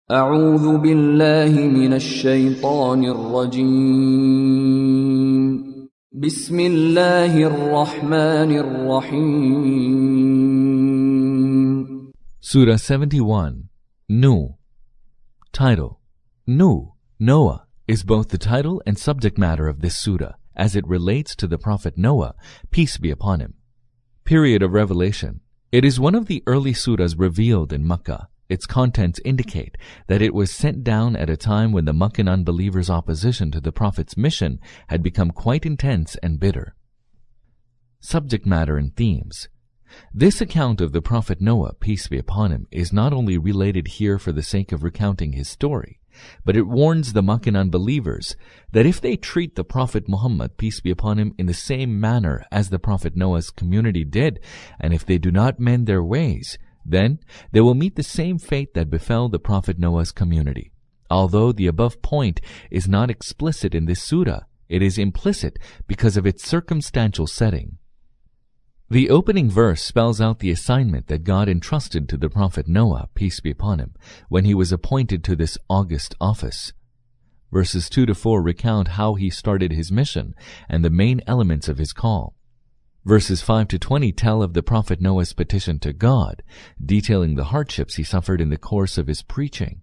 أعوذ بالله من الشيطان الرجيم بسم الله الرحمن الرحيم Surah 71, Nu. Title: Nu, Noah, is both the title and subject matter of this surah, as it relates to the Prophet Noah, peace be upon him. Period of revelation. It is one of the early surahs revealed in Makkah. Its contents indicate that it was sent down at a time when the Meccan unbelievers' opposition to the Prophet's mission had become quite intense and bitter. Subject matter and themes. This account of the Prophet Noah, peace be upon him, is not only related here for the sake of recounting his story, but it warns the Meccan unbelievers that if they treat the Prophet Muhammad, peace be upon him, in the same manner as the Prophet Noah's community did, and if they do not mend their ways, then they will meet the same fate that befell the Prophet Noah's community. Although the above point is not explicit in this surah, it is implicit because of its circumstantial setting. The opening verse spells out the assignment that God entrusted to the Prophet Noah, peace be upon him, when he was appointed to this august office. Verses 2 to 4 recount how he started his mission and the main elements of his call. Verses 5 to 20 tell of the Prophet Noah's petition to God, detailing the hardships he suffered in the course of his preaching.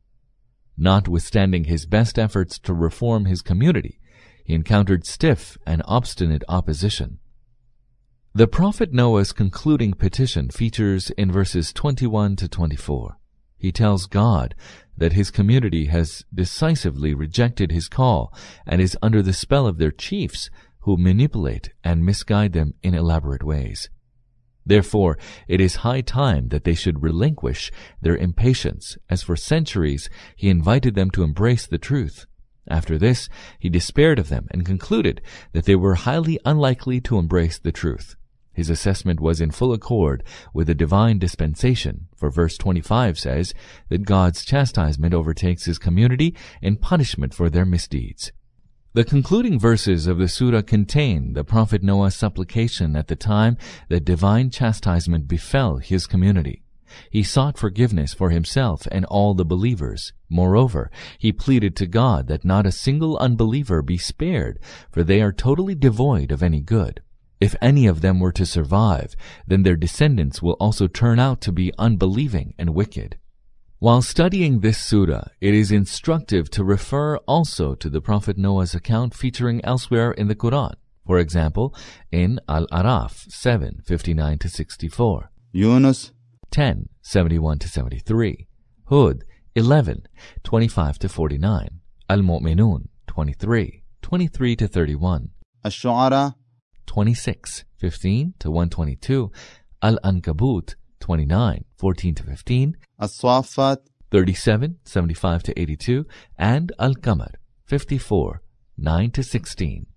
Notwithstanding his best efforts to reform his community, he encountered stiff and obstinate opposition. The Prophet Noah's concluding petition features in verses 21 to 24. He tells God that his community has decisively rejected his call and is under the spell of their chiefs, who manipulate and misguide them in elaborate ways. Therefore, it is high time that they should relinquish their impatience, as for centuries he invited them to embrace the truth. After this, he despaired of them and concluded that they were highly unlikely to embrace the truth. His assessment was in full accord with the divine dispensation, for verse 25 says that God's chastisement overtakes his community in punishment for their misdeeds. The concluding verses of the surah contain the Prophet Noah's supplication at the time that divine chastisement befell his community. He sought forgiveness for himself and all the believers. Moreover, he pleaded to God that not a single unbeliever be spared, for they are totally devoid of any good. If any of them were to survive, then their descendants will also turn out to be unbelieving and wicked. While studying this surah, it is instructive to refer also to the Prophet Noah's account featuring elsewhere in the Quran. For example, in Al-Araf 7:59-64, Yunus 10:71-73, Hud 11:25-49, Al-Mu'minun 23:23-31, Ash-Shu'ara 26:15-122, Al-Ankabut 29:14-15, As-Saffat 37:75-82, and Al-Qamar 54:9-16.